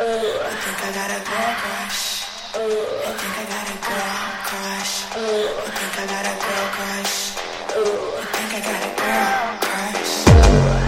I think I got a girl crush. I think I got a girl crush. I think I got a girl crush. I think I got a girl crush.